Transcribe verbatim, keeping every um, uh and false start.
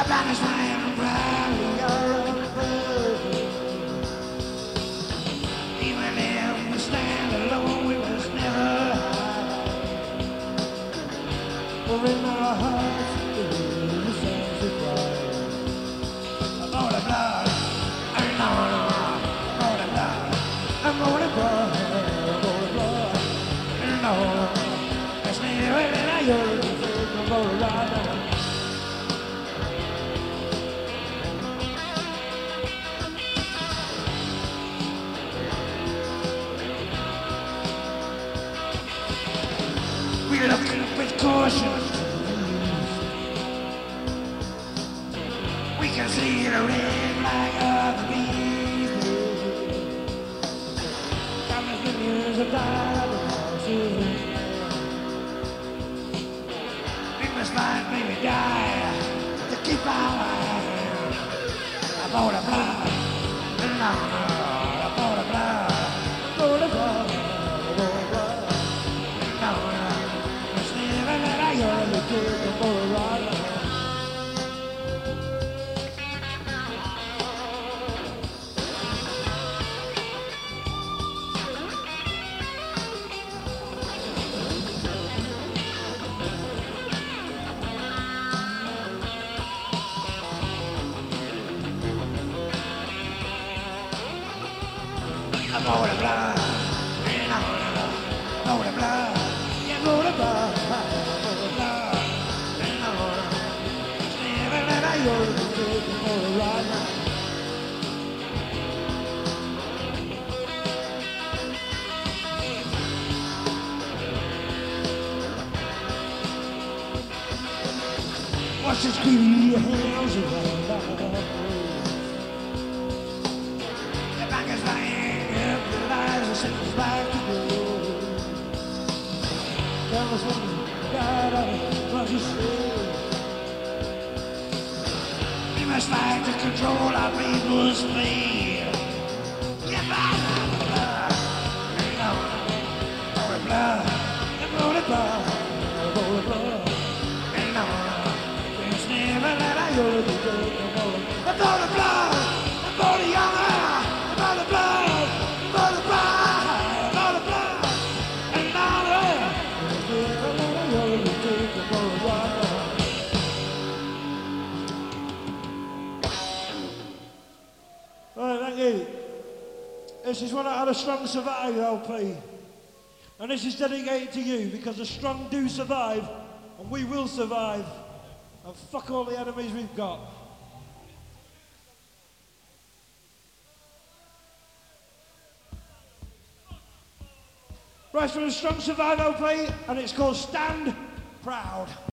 About as I am proud of your birth. Even if we stand alone, we must never hide. For in our hearts, there is a surprise. I'm all the blood, I'm all the blood, I'm all the blood, I'm all the blood, I'm all the blood. It's never that I heard the I'm all the blood. We're looking with caution. We can see the red like other bees. Countless millions of dollars. We must fight, maybe die to keep our life. I'm all the blood. No, no, I'm all the blood. I'm all the blood. I'm all the blood. No, no. You're the kid for a ride. I'm all the blood, and I'm all the blood, yeah, all the blood. You're the kid for a ride. Watch this creepy your hands around our waist. The back is lying up, the lies are sent us back to go. Tell us what you got, what you say. We must fight to control our people's speed. Get back on the blood. All the blood. All the blood. All the blood. And on. There's never let I go to the blood. All the blood. All the young. All the blood. All the blood. All the blood. And all the. There's never let I go to the blood. Right, thank you. This is one out of Strong Survive L P. And this is dedicated to you because the strong do survive and we will survive. And fuck all the enemies we've got. Right, from the Strong Survive L P and it's called Stand Proud.